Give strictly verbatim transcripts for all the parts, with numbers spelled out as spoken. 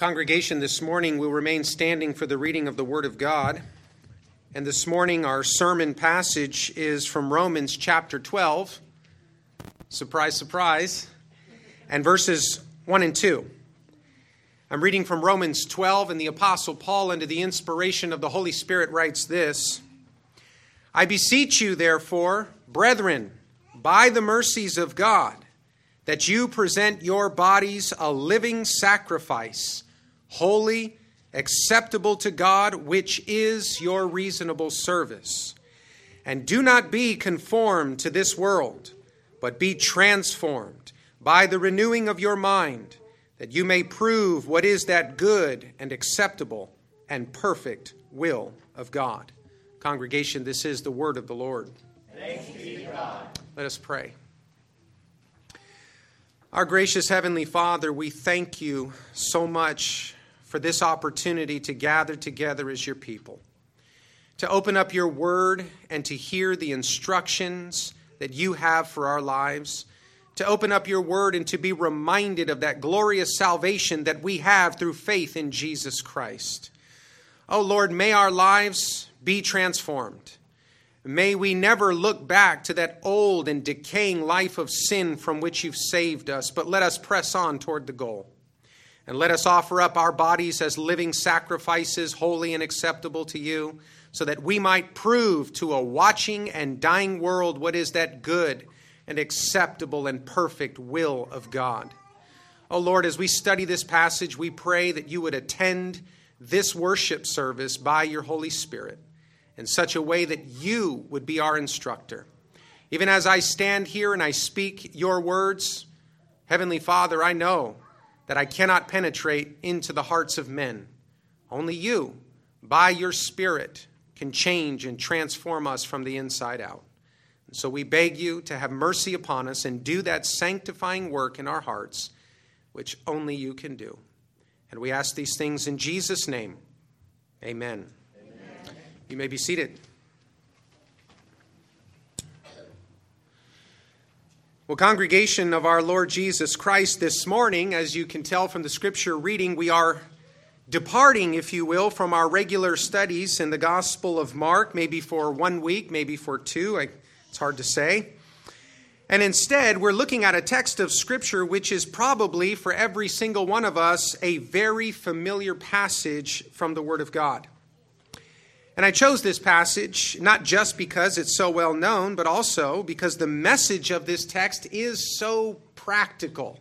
Congregation, this morning we'll remain standing for the reading of the Word of God. And this morning our sermon passage is from Romans chapter twelve. Surprise, surprise. And verses one and two. I'm reading from Romans twelve, and the Apostle Paul, under the inspiration of the Holy Spirit, writes this: I beseech you, therefore, brethren, by the mercies of God, that you present your bodies a living sacrifice, holy, acceptable to God, which is your reasonable service. And do not be conformed to this world, but be transformed by the renewing of your mind, that you may prove what is that good and acceptable and perfect will of God. Congregation, this is the word of the Lord. Thanks be to God. Let us pray. Our gracious Heavenly Father, we thank you so much for this opportunity to gather together as your people, to open up your word and to hear the instructions that you have for our lives, to open up your word and to be reminded of that glorious salvation that we have through faith in Jesus Christ. Oh Lord, may our lives be transformed. May we never look back to that old and decaying life of sin from which you've saved us, but let us press on toward the goal. And let us offer up our bodies as living sacrifices, holy and acceptable to you, so that we might prove to a watching and dying world what is that good and acceptable and perfect will of God. Oh Lord, as we study this passage, we pray that you would attend this worship service by your Holy Spirit in such a way that you would be our instructor. Even as I stand here and I speak your words, Heavenly Father, I know that I cannot penetrate into the hearts of men. Only you, by your Spirit, can change and transform us from the inside out. And so we beg you to have mercy upon us and do that sanctifying work in our hearts, which only you can do. And we ask these things in Jesus' name. Amen. Amen. You may be seated. Well, congregation of our Lord Jesus Christ, this morning, as you can tell from the scripture reading, we are departing, if you will, from our regular studies in the Gospel of Mark, maybe for one week, maybe for two, I, it's hard to say. And instead, we're looking at a text of scripture which is probably, for every single one of us, a very familiar passage from the Word of God. And I chose this passage not just because it's so well known, but also because the message of this text is so practical.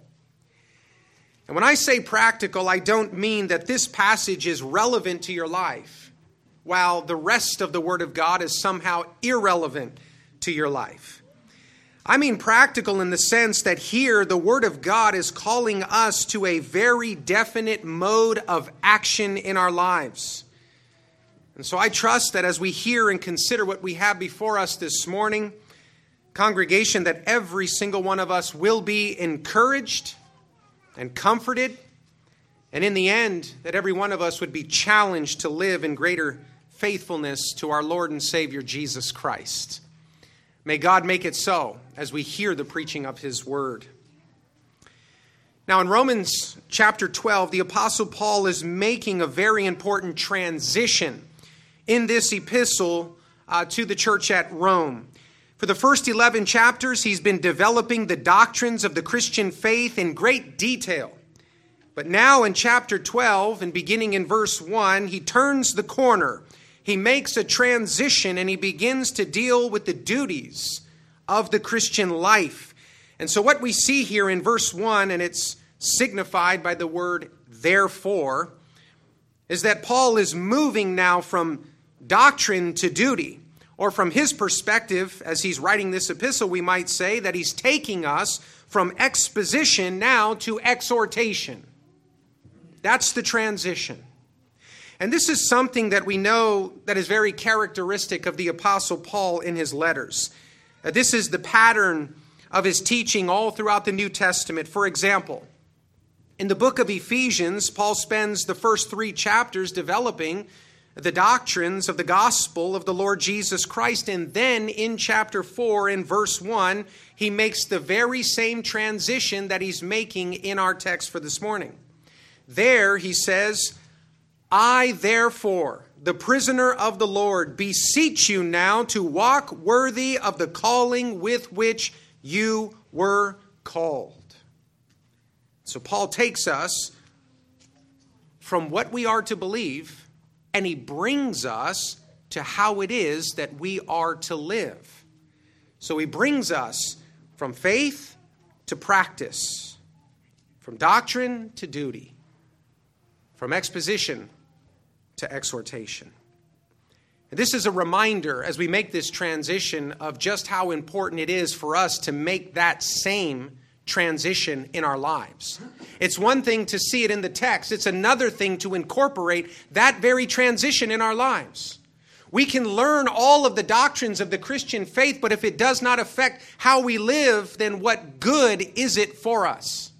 And when I say practical, I don't mean that this passage is relevant to your life, while the rest of the Word of God is somehow irrelevant to your life. I mean practical in the sense that here the Word of God is calling us to a very definite mode of action in our lives. And so I trust that as we hear and consider what we have before us this morning, congregation, that every single one of us will be encouraged and comforted, and in the end, that every one of us would be challenged to live in greater faithfulness to our Lord and Savior Jesus Christ. May God make it so as we hear the preaching of His Word. Now in Romans chapter twelve, the Apostle Paul is making a very important transition in this epistle uh, to the church at Rome. For the first eleven chapters, he's been developing the doctrines of the Christian faith in great detail. But now in chapter twelve, and beginning in verse one, he turns the corner. He makes a transition and he begins to deal with the duties of the Christian life. And so what we see here in verse one, and it's signified by the word therefore, is that Paul is moving now from doctrine to duty. Or from his perspective, as he's writing this epistle, we might say that he's taking us from exposition now to exhortation. That's the transition. And this is something that we know that is very characteristic of the Apostle Paul in his letters. Uh, this is the pattern of his teaching all throughout the New Testament. For example, in the book of Ephesians, Paul spends the first three chapters developing the doctrines of the gospel of the Lord Jesus Christ. And then in chapter four, in verse one, he makes the very same transition that he's making in our text for this morning. There he says, I therefore, the prisoner of the Lord, beseech you now to walk worthy of the calling with which you were called. So Paul takes us from what we are to believe, and he brings us to how it is that we are to live. So he brings us from faith to practice, from doctrine to duty, from exposition to exhortation. And this is a reminder as we make this transition of just how important it is for us to make that same transition in our lives. It's one thing to see it in the text. It's another thing to incorporate that very transition in our lives. We can learn all of the doctrines of the Christian faith, but if it does not affect how we live, then what good is it for us?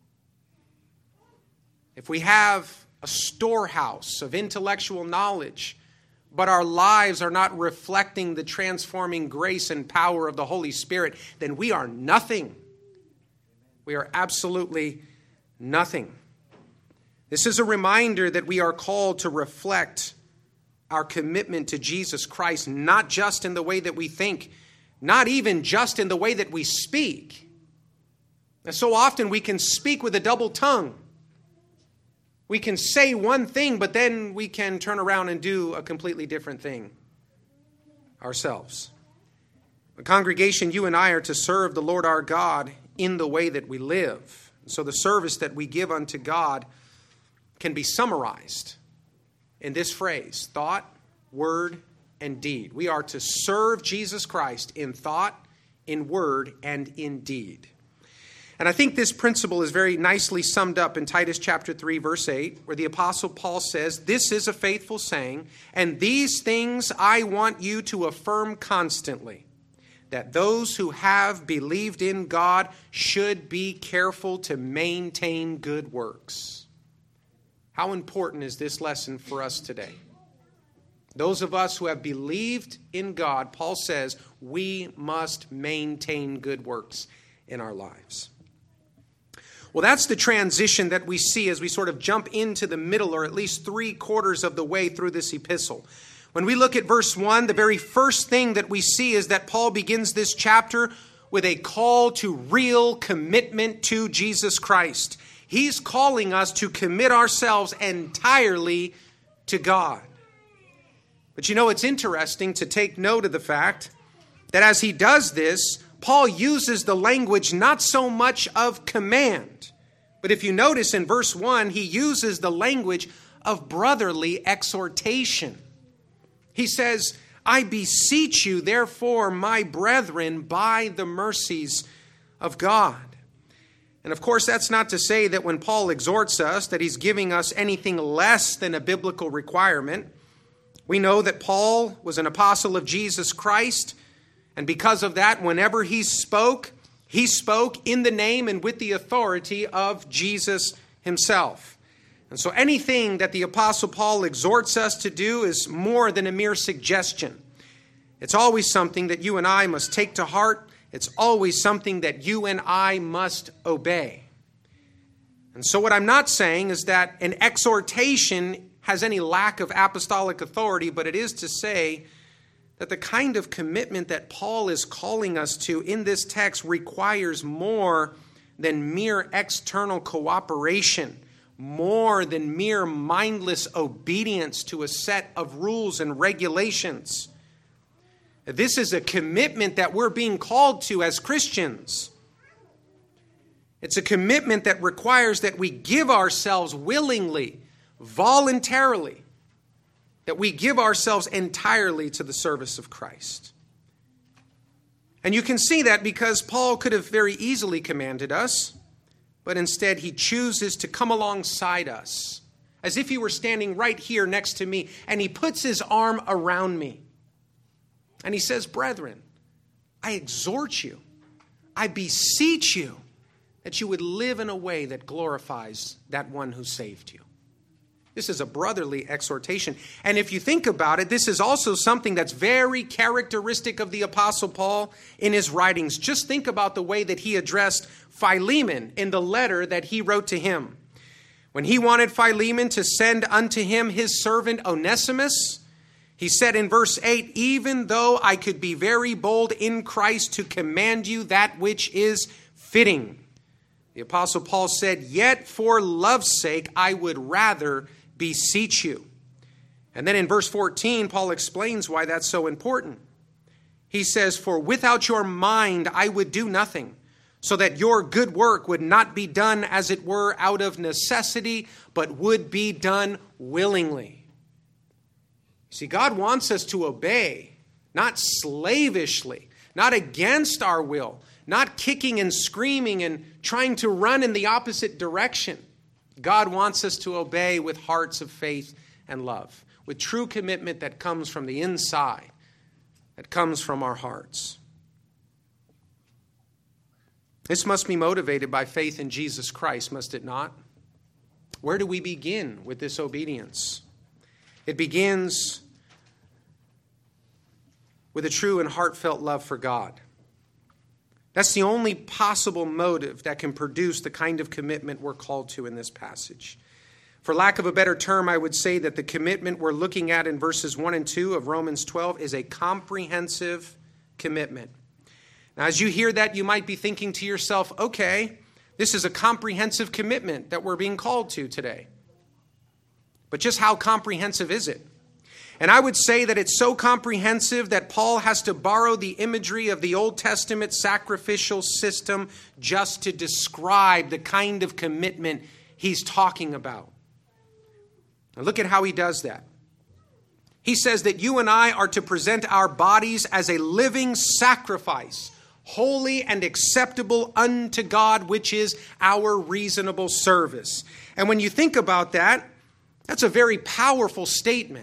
If we have a storehouse of intellectual knowledge, but our lives are not reflecting the transforming grace and power of the Holy Spirit, then we are nothing. We are absolutely nothing. This is a reminder that we are called to reflect our commitment to Jesus Christ, not just in the way that we think, not even just in the way that we speak. And so often we can speak with a double tongue. We can say one thing, but then we can turn around and do a completely different thing ourselves. The congregation, you and I are to serve the Lord our God in the way that we live. So the service that we give unto God can be summarized in this phrase: thought, word, and deed. We are to serve Jesus Christ in thought, in word, and in deed. And I think this principle is very nicely summed up in Titus chapter three, verse eight, where the Apostle Paul says, this is a faithful saying, and these things I want you to affirm constantly, that those who have believed in God should be careful to maintain good works. How important is this lesson for us today? Those of us who have believed in God, Paul says, we must maintain good works in our lives. Well, that's the transition that we see as we sort of jump into the middle, or at least three quarters of the way through this epistle. When we look at verse one, the very first thing that we see is that Paul begins this chapter with a call to real commitment to Jesus Christ. He's calling us to commit ourselves entirely to God. But you know, it's interesting to take note of the fact that as he does this, Paul uses the language not so much of command, but if you notice in verse one, he uses the language of brotherly exhortation. He says, I beseech you, therefore, my brethren, by the mercies of God. And of course, that's not to say that when Paul exhorts us that he's giving us anything less than a biblical requirement. We know that Paul was an apostle of Jesus Christ, and because of that, whenever he spoke, he spoke in the name and with the authority of Jesus himself. And so anything that the Apostle Paul exhorts us to do is more than a mere suggestion. It's always something that you and I must take to heart. It's always something that you and I must obey. And so what I'm not saying is that an exhortation has any lack of apostolic authority, but it is to say that the kind of commitment that Paul is calling us to in this text requires more than mere external cooperation, more than mere mindless obedience to a set of rules and regulations. This is a commitment that we're being called to as Christians. It's a commitment that requires that we give ourselves willingly, voluntarily, that we give ourselves entirely to the service of Christ. And you can see that because Paul could have very easily commanded us, but instead he chooses to come alongside us as if he were standing right here next to me, and he puts his arm around me. And he says, brethren, I exhort you, I beseech you that you would live in a way that glorifies that one who saved you. This is a brotherly exhortation. And if you think about it, this is also something that's very characteristic of the Apostle Paul in his writings. Just think about the way that he addressed Philemon in the letter that he wrote to him. When he wanted Philemon to send unto him his servant Onesimus, he said in verse eight, even though I could be very bold in Christ to command you that which is fitting. The Apostle Paul said, yet for love's sake, I would rather beseech you. And then in verse fourteen, Paul explains why that's so important. He says, for without your mind, I would do nothing, so that your good work would not be done, as it were, out of necessity, but would be done willingly. See, God wants us to obey, not slavishly, not against our will, not kicking and screaming and trying to run in the opposite direction. God wants us to obey with hearts of faith and love, with true commitment that comes from the inside, that comes from our hearts. This must be motivated by faith in Jesus Christ, must it not? Where do we begin with this obedience? It begins with a true and heartfelt love for God. That's the only possible motive that can produce the kind of commitment we're called to in this passage. For lack of a better term, I would say that the commitment we're looking at in verses one and two of Romans twelve is a comprehensive commitment. Now, as you hear that, you might be thinking to yourself, okay, this is a comprehensive commitment that we're being called to today. But just how comprehensive is it? And I would say that it's so comprehensive that Paul has to borrow the imagery of the Old Testament sacrificial system just to describe the kind of commitment he's talking about. Now look at how he does that. He says that you and I are to present our bodies as a living sacrifice, holy and acceptable unto God, which is our reasonable service. And when you think about that, that's a very powerful statement.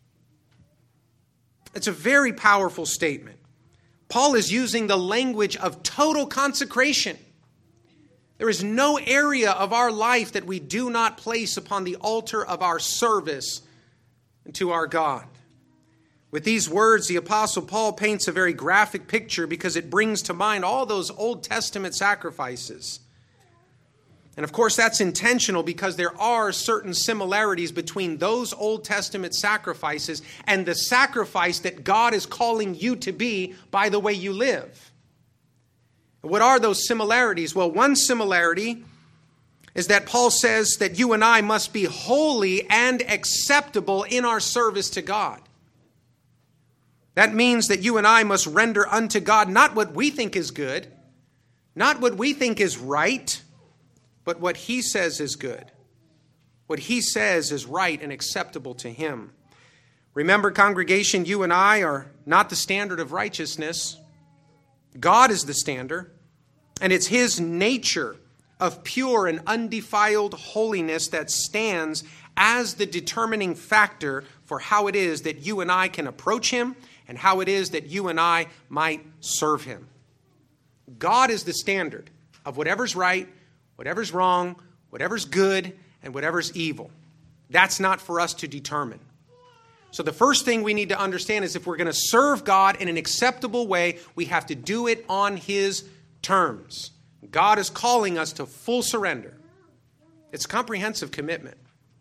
It's a very powerful statement. Paul is using the language of total consecration. There is no area of our life that we do not place upon the altar of our service to our God. With these words, the Apostle Paul paints a very graphic picture because it brings to mind all those Old Testament sacrifices. And of course, that's intentional because there are certain similarities between those Old Testament sacrifices and the sacrifice that God is calling you to be by the way you live. What are those similarities? Well, one similarity is that Paul says that you and I must be holy and acceptable in our service to God. That means that you and I must render unto God not what we think is good, not what we think is right, but what he says is good. What he says is right and acceptable to him. Remember, congregation, you and I are not the standard of righteousness. God is the standard, and it's his nature of pure and undefiled holiness that stands as the determining factor for how it is that you and I can approach him and how it is that you and I might serve him. God is the standard of whatever's right, whatever's wrong, whatever's good, and whatever's evil. That's not for us to determine. So the first thing we need to understand is if we're going to serve God in an acceptable way, we have to do it on his terms. God is calling us to full surrender. It's a comprehensive commitment.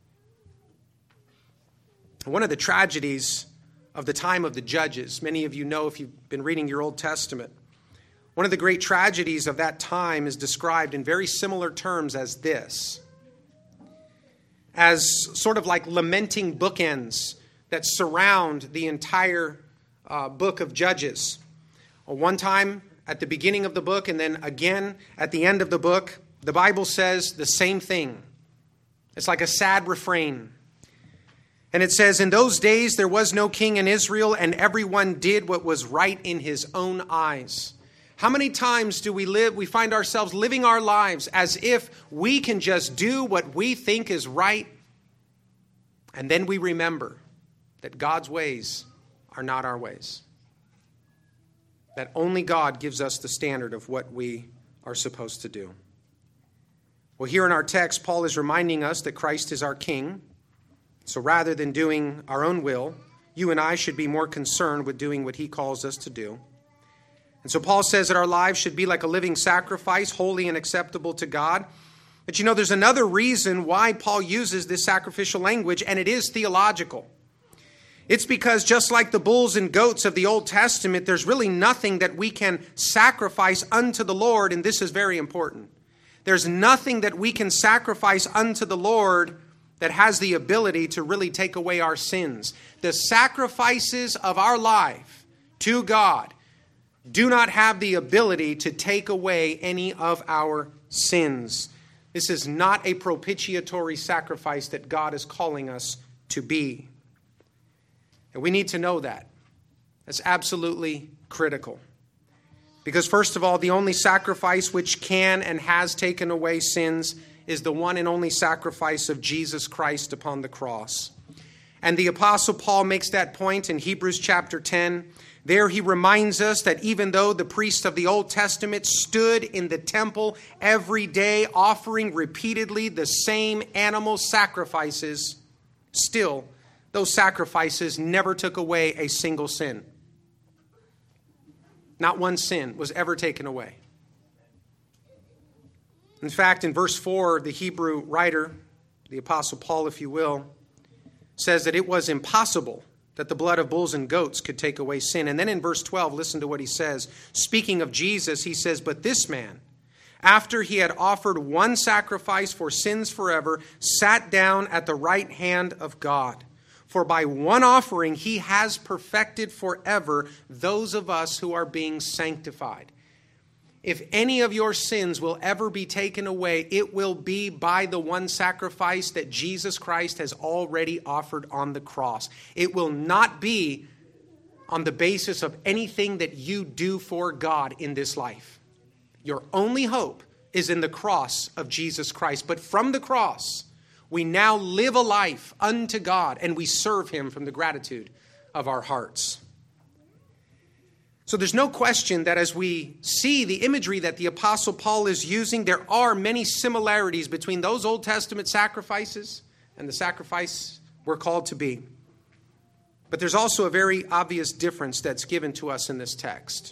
One of the tragedies of the time of the judges, many of you know if you've been reading your Old Testament, one of the great tragedies of that time is described in very similar terms as this. As sort of like lamenting bookends that surround the entire uh, book of Judges. One time at the beginning of the book and then again at the end of the book, the Bible says the same thing. It's like a sad refrain. And it says, in those days there was no king in Israel, and everyone did what was right in his own eyes. How many times do we live, we find ourselves living our lives as if we can just do what we think is right, and then we remember that God's ways are not our ways. That only God gives us the standard of what we are supposed to do. Well, here in our text, Paul is reminding us that Christ is our King. So rather than doing our own will, you and I should be more concerned with doing what he calls us to do. And so Paul says that our lives should be like a living sacrifice, holy and acceptable to God. But you know, there's another reason why Paul uses this sacrificial language, and it is theological. It's because just like the bulls and goats of the Old Testament, there's really nothing that we can sacrifice unto the Lord, and this is very important. There's nothing that we can sacrifice unto the Lord that has the ability to really take away our sins. The sacrifices of our life to God do not have the ability to take away any of our sins. This is not a propitiatory sacrifice that God is calling us to be. And we need to know that. That's absolutely critical. Because first of all, the only sacrifice which can and has taken away sins is the one and only sacrifice of Jesus Christ upon the cross. And the Apostle Paul makes that point in Hebrews chapter ten. There he reminds us that even though the priests of the Old Testament stood in the temple every day offering repeatedly the same animal sacrifices, still those sacrifices never took away a single sin. Not one sin was ever taken away. In fact, in verse four, the Hebrew writer, the Apostle Paul, if you will, says that it was impossible that the blood of bulls and goats could take away sin. And then in verse twelve, listen to what he says. Speaking of Jesus, he says, "But this man, after he had offered one sacrifice for sins forever, sat down at the right hand of God. For by one offering he has perfected forever those of us who are being sanctified." If any of your sins will ever be taken away, it will be by the one sacrifice that Jesus Christ has already offered on the cross. It will not be on the basis of anything that you do for God in this life. Your only hope is in the cross of Jesus Christ. But from the cross, we now live a life unto God, and we serve him from the gratitude of our hearts. So there's no question that as we see the imagery that the Apostle Paul is using, there are many similarities between those Old Testament sacrifices and the sacrifice we're called to be. But there's also a very obvious difference that's given to us in this text.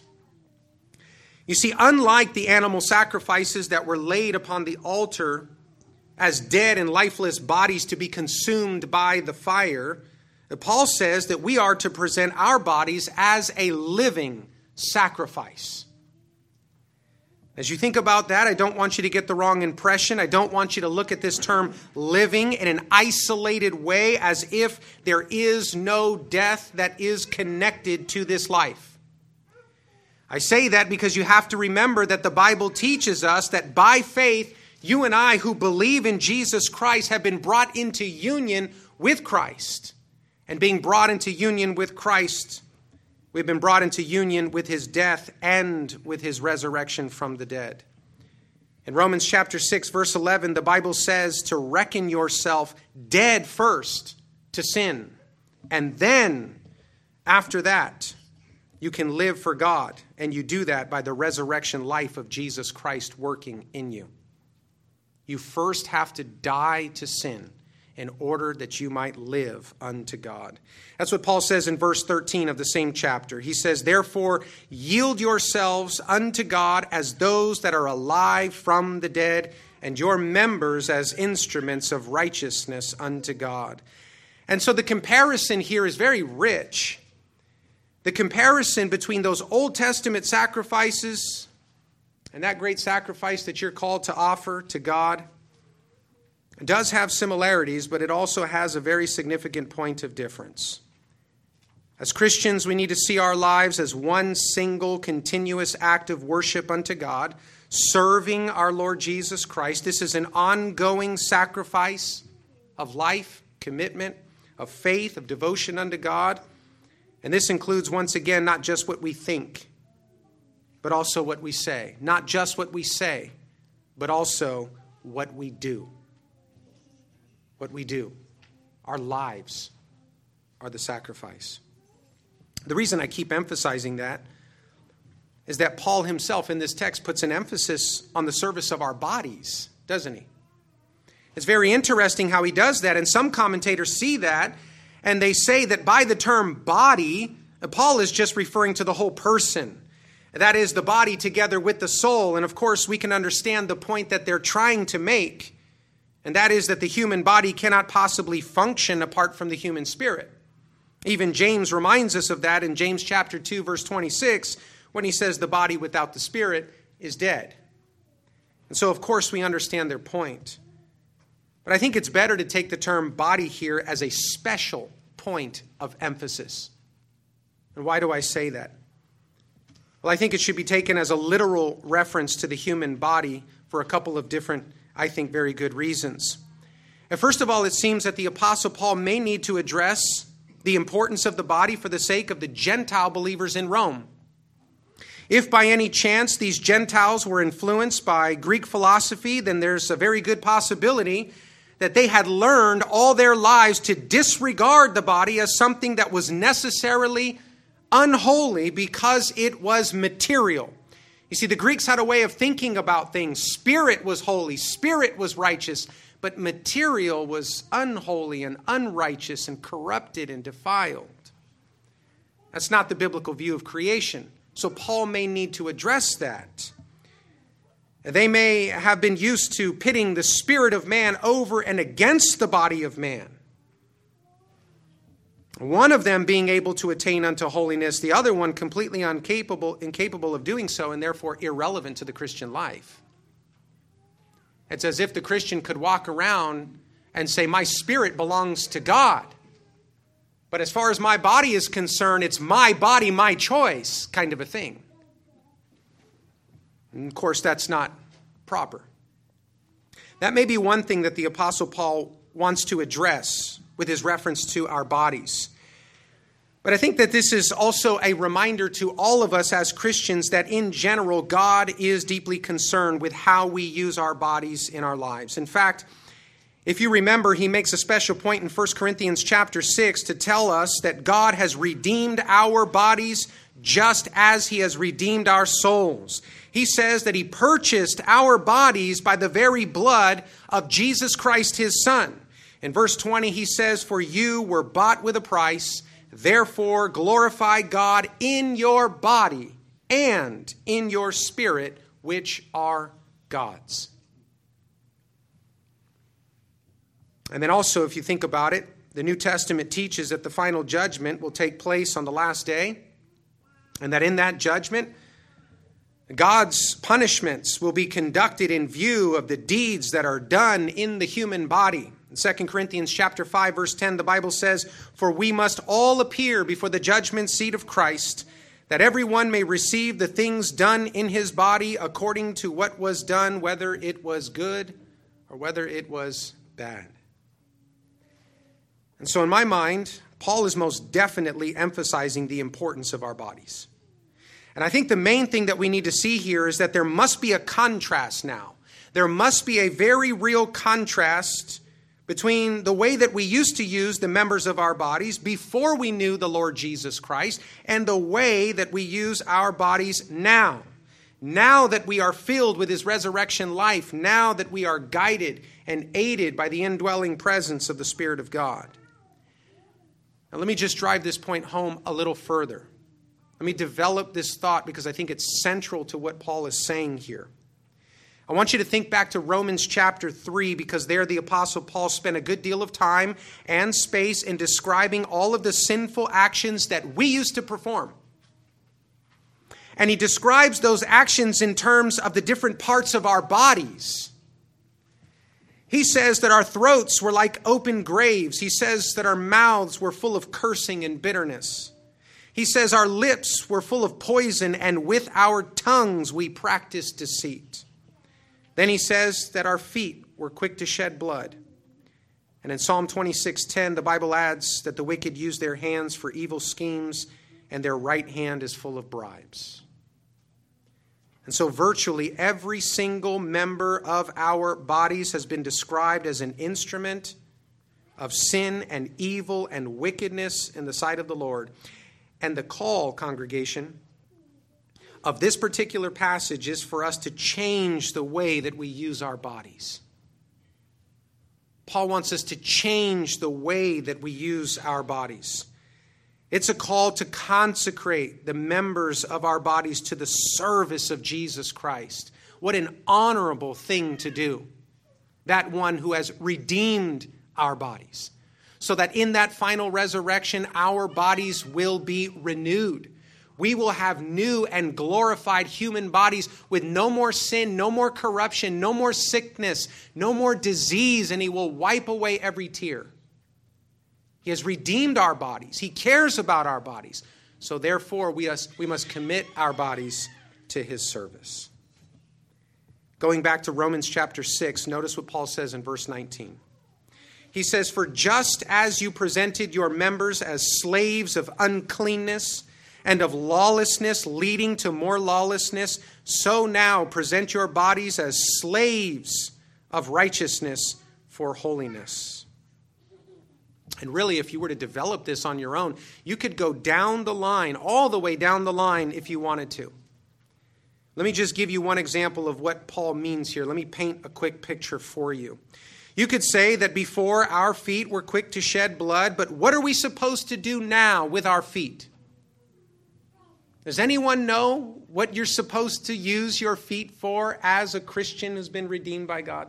You see, unlike the animal sacrifices that were laid upon the altar as dead and lifeless bodies to be consumed by the fire, Paul says that we are to present our bodies as a living sacrifice. As you think about that, I don't want you to get the wrong impression. I don't want you to look at this term living in an isolated way as if there is no death that is connected to this life. I say that because you have to remember that the Bible teaches us that by faith, you and I who believe in Jesus Christ have been brought into union with Christ. And being brought into union with Christ, we've been brought into union with his death and with his resurrection from the dead. In Romans chapter six, verse eleven, the Bible says to reckon yourself dead first to sin. And then, after that, you can live for God. And you do that by the resurrection life of Jesus Christ working in you. You first have to die to sin in order that you might live unto God. That's what Paul says in verse thirteen of the same chapter. He says, "Therefore, yield yourselves unto God as those that are alive from the dead, and your members as instruments of righteousness unto God." And so the comparison here is very rich. The comparison between those Old Testament sacrifices and that great sacrifice that you're called to offer to God, it does have similarities, but it also has a very significant point of difference. As Christians, we need to see our lives as one single continuous act of worship unto God, serving our Lord Jesus Christ. This is an ongoing sacrifice of life, commitment, of faith, of devotion unto God. And this includes, once again, not just what we think, but also what we say. Not just what we say, but also what we do. What we do. Our lives are the sacrifice. The reason I keep emphasizing that is that Paul himself in this text puts an emphasis on the service of our bodies, doesn't he? It's very interesting how he does that, and some commentators see that, and they say that by the term body, Paul is just referring to the whole person. That is, the body together with the soul. And of course, we can understand the point that they're trying to make, and that is that the human body cannot possibly function apart from the human spirit. Even James reminds us of that in James chapter two, verse twenty-six, when he says the body without the spirit is dead. And so, of course, we understand their point. But I think it's better to take the term body here as a special point of emphasis. And why do I say that? Well, I think it should be taken as a literal reference to the human body for a couple of different, I think, very good reasons. And first of all, it seems that the Apostle Paul may need to address the importance of the body for the sake of the Gentile believers in Rome. If by any chance these Gentiles were influenced by Greek philosophy, then there's a very good possibility that they had learned all their lives to disregard the body as something that was necessarily unholy because it was material. You see, the Greeks had a way of thinking about things. Spirit was holy, spirit was righteous, but material was unholy and unrighteous and corrupted and defiled. That's not the biblical view of creation. So Paul may need to address that. They may have been used to pitting the spirit of man over and against the body of man. One of them being able to attain unto holiness, the other one completely incapable, incapable of doing so, and therefore irrelevant to the Christian life. It's as if the Christian could walk around and say, my spirit belongs to God. But as far as my body is concerned, it's my body, my choice, kind of a thing. And of course, that's not proper. That may be one thing that the Apostle Paul wants to address with his reference to our bodies. But I think that this is also a reminder to all of us as Christians that in general, God is deeply concerned with how we use our bodies in our lives. In fact, if you remember, he makes a special point in First Corinthians chapter six to tell us that God has redeemed our bodies just as he has redeemed our souls. He says that he purchased our bodies by the very blood of Jesus Christ, his Son. In verse twenty, he says, for you were bought with a price, therefore glorify God in your body and in your spirit, which are God's. And then also, if you think about it, the New Testament teaches that the final judgment will take place on the last day, and that in that judgment, God's punishments will be conducted in view of the deeds that are done in the human body. In Second Corinthians chapter five, verse ten, the Bible says, for we must all appear before the judgment seat of Christ, that everyone may receive the things done in his body according to what was done, whether it was good or whether it was bad. And so in my mind, Paul is most definitely emphasizing the importance of our bodies. And I think the main thing that we need to see here is that there must be a contrast now. There must be a very real contrast between the way that we used to use the members of our bodies before we knew the Lord Jesus Christ and the way that we use our bodies now. Now that we are filled with his resurrection life, now that we are guided and aided by the indwelling presence of the Spirit of God. Now, let me just drive this point home a little further. Let me develop this thought because I think it's central to what Paul is saying here. I want you to think back to Romans chapter three, because there the Apostle Paul spent a good deal of time and space in describing all of the sinful actions that we used to perform. And he describes those actions in terms of the different parts of our bodies. He says that our throats were like open graves. He says that our mouths were full of cursing and bitterness. He says our lips were full of poison, and with our tongues we practiced deceit. Then he says that our feet were quick to shed blood. And in Psalm twenty-six ten, the Bible adds that the wicked use their hands for evil schemes, and their right hand is full of bribes. And so virtually every single member of our bodies has been described as an instrument of sin and evil and wickedness in the sight of the Lord. And the call, congregation, of this particular passage is for us to change the way that we use our bodies. Paul wants us to change the way that we use our bodies. It's a call to consecrate the members of our bodies to the service of Jesus Christ. What an honorable thing to do. That one who has redeemed our bodies, so that in that final resurrection, our bodies will be renewed. We will have new and glorified human bodies with no more sin, no more corruption, no more sickness, no more disease, and he will wipe away every tear. He has redeemed our bodies. He cares about our bodies. So therefore, we must, we must commit our bodies to his service. Going back to Romans chapter six, notice what Paul says in verse nineteen. He says, "For just as you presented your members as slaves of uncleanness and of lawlessness, leading to more lawlessness, so now present your bodies as slaves of righteousness for holiness." And really, if you were to develop this on your own, you could go down the line, all the way down the line if you wanted to. Let me just give you one example of what Paul means here. Let me paint a quick picture for you. You could say that before our feet were quick to shed blood, but what are we supposed to do now with our feet? Does anyone know what you're supposed to use your feet for as a Christian who's been redeemed by God?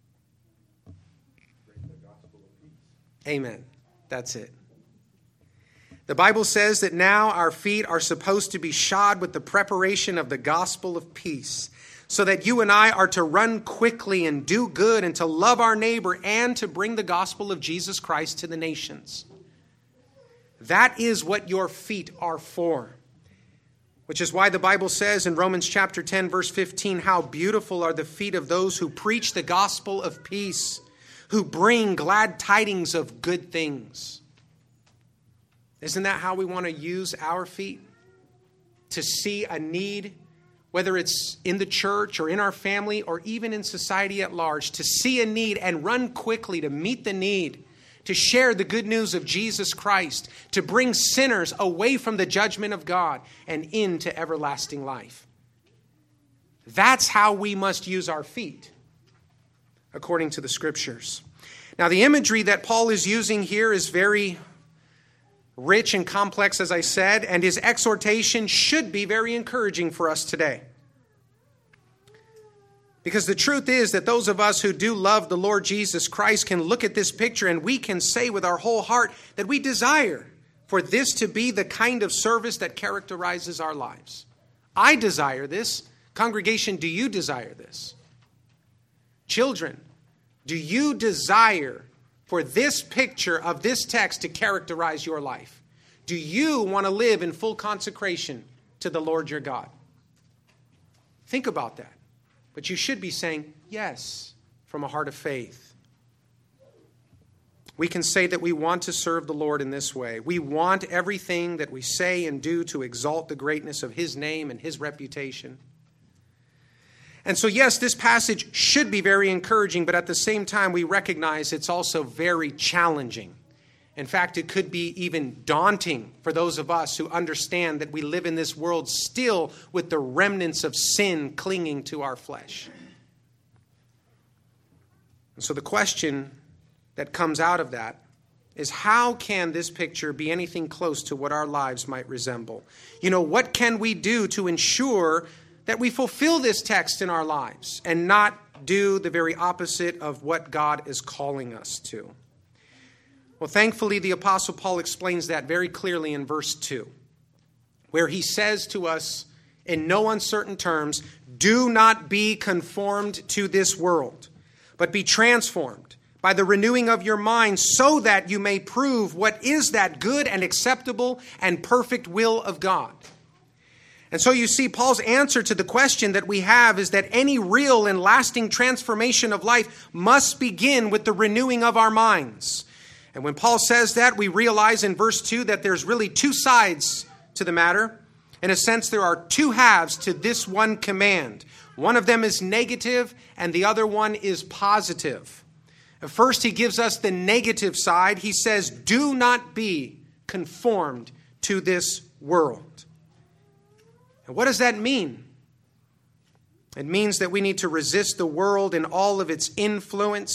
Amen. That's it. The Bible says that now our feet are supposed to be shod with the preparation of the gospel of peace, so that you and I are to run quickly and do good and to love our neighbor and to bring the gospel of Jesus Christ to the nations. That is what your feet are for. Which is why the Bible says in Romans chapter ten, verse fifteen, "How beautiful are the feet of those who preach the gospel of peace, who bring glad tidings of good things." Isn't that how we want to use our feet? To see a need, whether it's in the church or in our family or even in society at large, to see a need and run quickly to meet the need, to share the good news of Jesus Christ, to bring sinners away from the judgment of God and into everlasting life. That's how we must use our feet, according to the scriptures. Now, the imagery that Paul is using here is very rich and complex, as I said, and his exhortation should be very encouraging for us today. Because the truth is that those of us who do love the Lord Jesus Christ can look at this picture and we can say with our whole heart that we desire for this to be the kind of service that characterizes our lives. I desire this. Congregation, do you desire this? Children, do you desire for this picture of this text to characterize your life? Do you want to live in full consecration to the Lord your God? Think about that. But you should be saying yes from a heart of faith. We can say that we want to serve the Lord in this way. We want everything that we say and do to exalt the greatness of his name and his reputation. And so, yes, this passage should be very encouraging, but at the same time, we recognize it's also very challenging. In fact, it could be even daunting for those of us who understand that we live in this world still with the remnants of sin clinging to our flesh. And so the question that comes out of that is, how can this picture be anything close to what our lives might resemble? You know, what can we do to ensure that we fulfill this text in our lives and not do the very opposite of what God is calling us to? Well, thankfully, the Apostle Paul explains that very clearly in verse two, where he says to us in no uncertain terms, "Do not be conformed to this world, but be transformed by the renewing of your mind, so that you may prove what is that good and acceptable and perfect will of God." And so you see, Paul's answer to the question that we have is that any real and lasting transformation of life must begin with the renewing of our minds. And when Paul says that, we realize in verse two that there's really two sides to the matter. In a sense, there are two halves to this one command. One of them is negative and the other one is positive. First, he gives us the negative side. He says, "Do not be conformed to this world." And what does that mean? It means that we need to resist the world and all of its influence.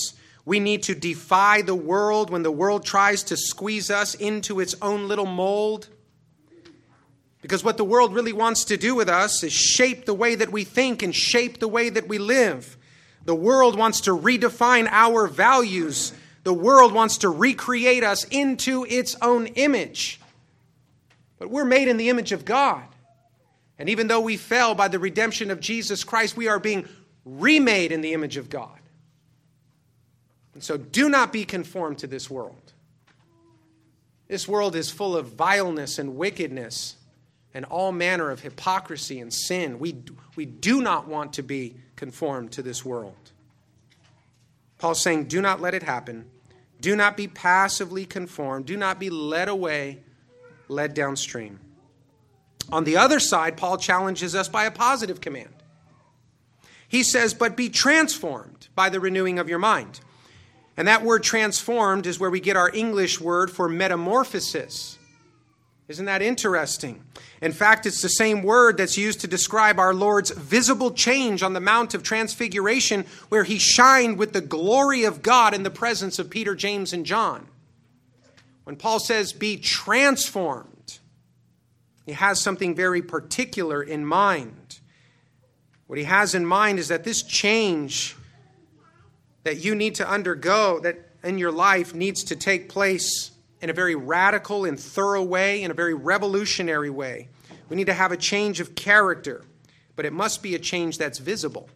We need to defy the world when the world tries to squeeze us into its own little mold. Because what the world really wants to do with us is shape the way that we think and shape the way that we live. The world wants to redefine our values. The world wants to recreate us into its own image. But we're made in the image of God. And even though we fell by the redemption of Jesus Christ, we are being remade in the image of God. And so do not be conformed to this world. This world is full of vileness and wickedness and all manner of hypocrisy and sin. We, we do not want to be conformed to this world. Paul's saying, do not let it happen. Do not be passively conformed. Do not be led away, led downstream. On the other side, Paul challenges us by a positive command. He says, but be transformed by the renewing of your mind. And that word transformed is where we get our English word for metamorphosis. Isn't that interesting? In fact, it's the same word that's used to describe our Lord's visible change on the Mount of Transfiguration, where he shined with the glory of God in the presence of Peter, James, and John. When Paul says, be transformed, he has something very particular in mind. What he has in mind is that this change that you need to undergo, that in your life needs to take place in a very radical and thorough way, in a very revolutionary way. We need to have a change of character, but it must be a change that's visible.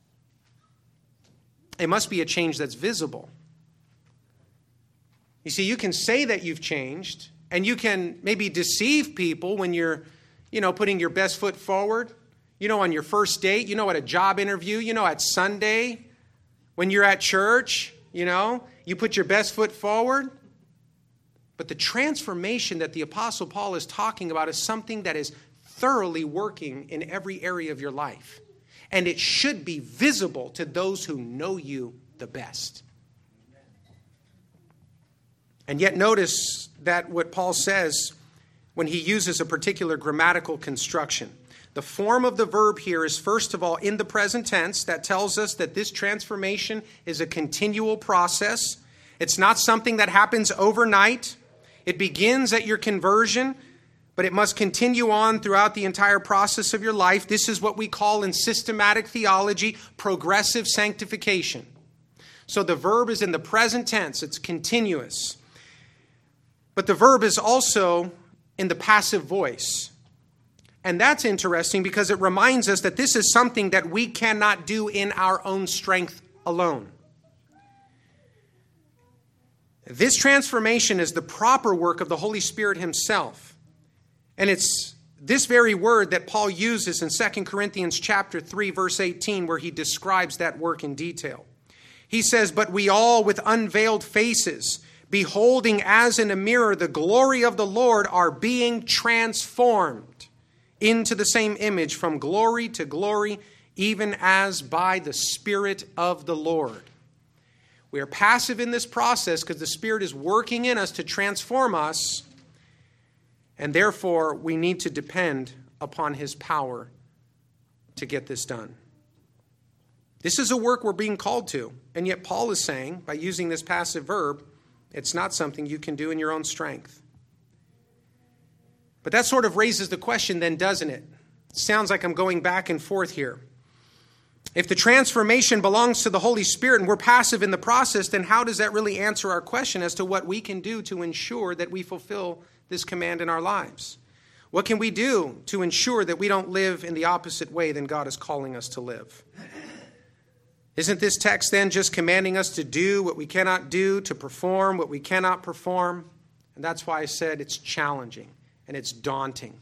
It must be a change that's visible. You see, you can say that you've changed, and you can maybe deceive people when you're, you know, putting your best foot forward. You know, on your first date, you know, at a job interview, you know, at Sunday, when you're at church, you know, you put your best foot forward. But the transformation that the Apostle Paul is talking about is something that is thoroughly working in every area of your life. And it should be visible to those who know you the best. And yet notice that what Paul says when he uses a particular grammatical construction. The form of the verb here is first of all in the present tense. That tells us that this transformation is a continual process. It's not something that happens overnight. It begins at your conversion, but it must continue on throughout the entire process of your life. This is what we call in systematic theology progressive sanctification. So the verb is in the present tense. It's continuous. But the verb is also in the passive voice. And that's interesting because it reminds us that this is something that we cannot do in our own strength alone. This transformation is the proper work of the Holy Spirit himself. And it's this very word that Paul uses in Second Corinthians chapter three, verse eighteen, where he describes that work in detail. He says, but we all with unveiled faces, beholding as in a mirror the glory of the Lord, are being transformed into the same image from glory to glory, even as by the Spirit of the Lord. We are passive in this process because the Spirit is working in us to transform us, and therefore we need to depend upon his power to get this done. This is a work we're being called to, and yet Paul is saying, by using this passive verb, it's not something you can do in your own strength. But that sort of raises the question then, doesn't it? It sounds like I'm going back and forth here. If the transformation belongs to the Holy Spirit and we're passive in the process, then how does that really answer our question as to what we can do to ensure that we fulfill this command in our lives? What can we do to ensure that we don't live in the opposite way than God is calling us to live? Isn't this text then just commanding us to do what we cannot do, to perform what we cannot perform? And that's why I said it's challenging and it's daunting.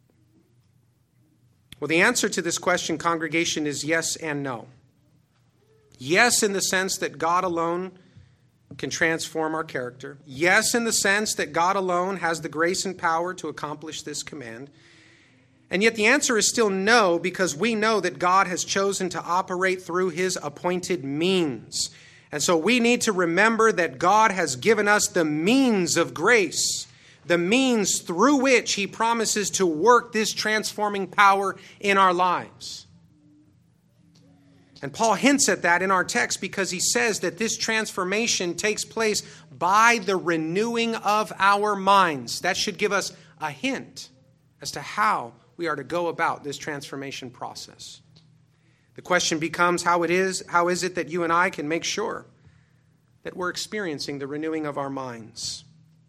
Well, the answer to this question, congregation, is yes and no. Yes, in the sense that God alone can transform our character. Yes, in the sense that God alone has the grace and power to accomplish this command. And yet the answer is still no, because we know that God has chosen to operate through his appointed means. And so we need to remember that God has given us the means of grace, the means through which he promises to work this transforming power in our lives. And Paul hints at that in our text because he says that this transformation takes place by the renewing of our minds. That should give us a hint as to how we are to go about this transformation process. The question becomes how it is, how is it that you and I can make sure that we're experiencing the renewing of our minds?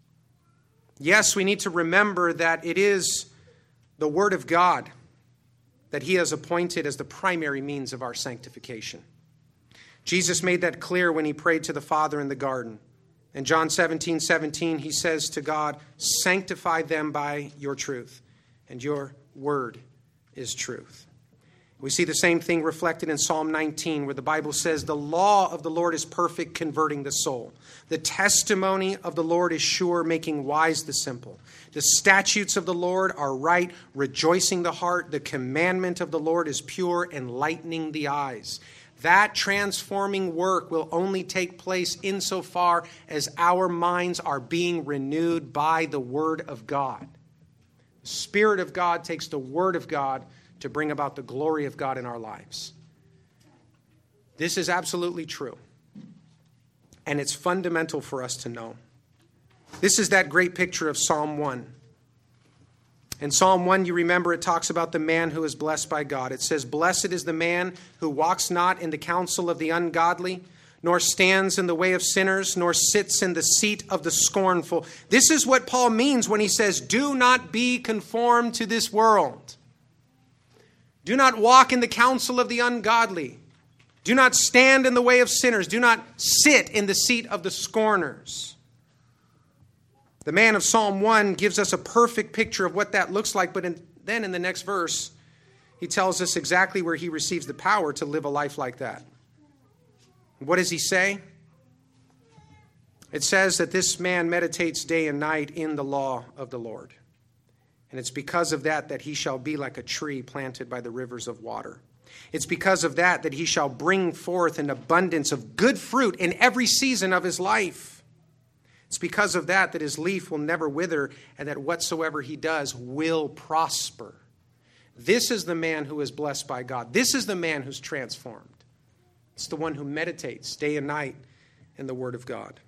Yes, we need to remember that it is the Word of God that He has appointed as the primary means of our sanctification. Jesus made that clear when He prayed to the Father in the garden. In John seventeen seventeen, He says to God, "Sanctify them by your truth, and your word is truth." We see the same thing reflected in Psalm nineteen, where the Bible says, "The law of the Lord is perfect, converting the soul. The testimony of the Lord is sure, making wise the simple. The statutes of the Lord are right, rejoicing the heart. The commandment of the Lord is pure, enlightening the eyes." That transforming work will only take place insofar as our minds are being renewed by the Word of God. The Spirit of God takes the Word of God to bring about the glory of God in our lives. This is absolutely true. And it's fundamental for us to know. This is that great picture of Psalm one. In Psalm one, you remember it talks about the man who is blessed by God. It says, "Blessed is the man who walks not in the counsel of the ungodly, nor stands in the way of sinners, nor sits in the seat of the scornful." This is what Paul means when he says, "Do not be conformed to this world. Do not walk in the counsel of the ungodly. Do not stand in the way of sinners. Do not sit in the seat of the scorners." The man of Psalm one gives us a perfect picture of what that looks like, but in, then in the next verse, he tells us exactly where he receives the power to live a life like that. What does he say? It says that this man meditates day and night in the law of the Lord. And it's because of that that he shall be like a tree planted by the rivers of water. It's because of that that he shall bring forth an abundance of good fruit in every season of his life. It's because of that that his leaf will never wither, and that whatsoever he does will prosper. This is the man who is blessed by God. This is the man who's transformed. It's the one who meditates day and night in the Word of God.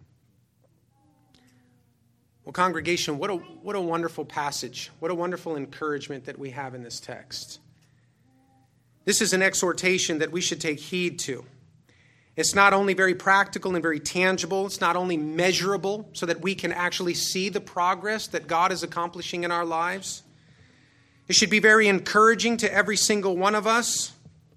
Well, congregation, what a, what a wonderful passage. What a wonderful encouragement that we have in this text. This is an exhortation that we should take heed to. It's not only very practical and very tangible, it's not only measurable so that we can actually see the progress that God is accomplishing in our lives. It should be very encouraging to every single one of us.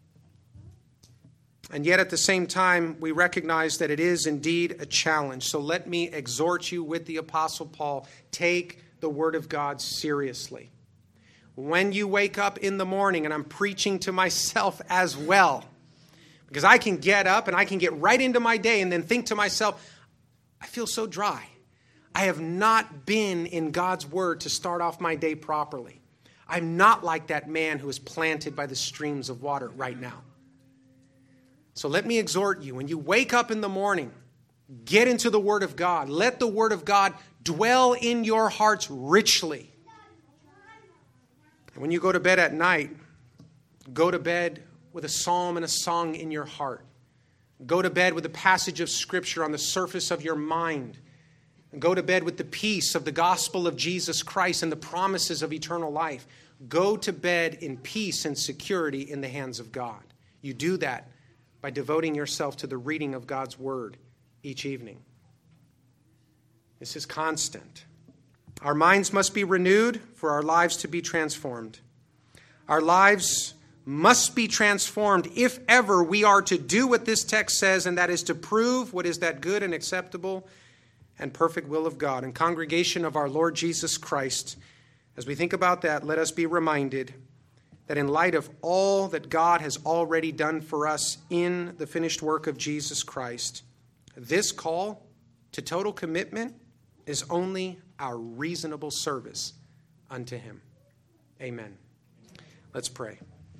And yet at the same time, we recognize that it is indeed a challenge. So let me exhort you with the Apostle Paul, take the Word of God seriously. When you wake up in the morning, and I'm preaching to myself as well, because I can get up and I can get right into my day and then think to myself, I feel so dry. I have not been in God's Word to start off my day properly. I'm not like that man who is planted by the streams of water right now. So let me exhort you, when you wake up in the morning, get into the Word of God. Let the Word of God dwell in your hearts richly. And when you go to bed at night, go to bed with a psalm and a song in your heart. Go to bed with a passage of Scripture on the surface of your mind. And go to bed with the peace of the gospel of Jesus Christ and the promises of eternal life. Go to bed in peace and security in the hands of God. You do that by devoting yourself to the reading of God's Word each evening. This is constant. Our minds must be renewed for our lives to be transformed. Our lives must be transformed if ever we are to do what this text says, and that is to prove what is that good and acceptable and perfect will of God. And congregation of our Lord Jesus Christ, as we think about that, let us be reminded that in light of all that God has already done for us in the finished work of Jesus Christ, this call to total commitment is only our reasonable service unto Him. Amen. Let's pray.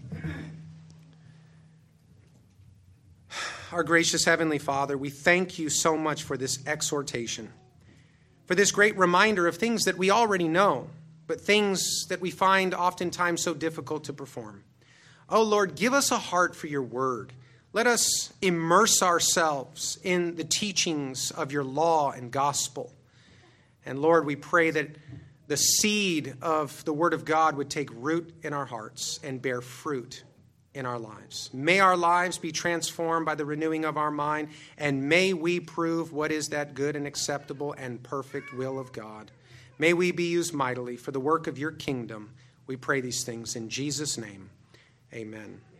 Our gracious Heavenly Father, we thank you so much for this exhortation, for this great reminder of things that we already know, but things that we find oftentimes so difficult to perform. Oh Lord, give us a heart for your word. Let us immerse ourselves in the teachings of your law and gospel. And Lord, we pray that the seed of the Word of God would take root in our hearts and bear fruit in our lives. May our lives be transformed by the renewing of our mind, and may we prove what is that good and acceptable and perfect will of God. May we be used mightily for the work of your kingdom. We pray these things in Jesus' name. Amen.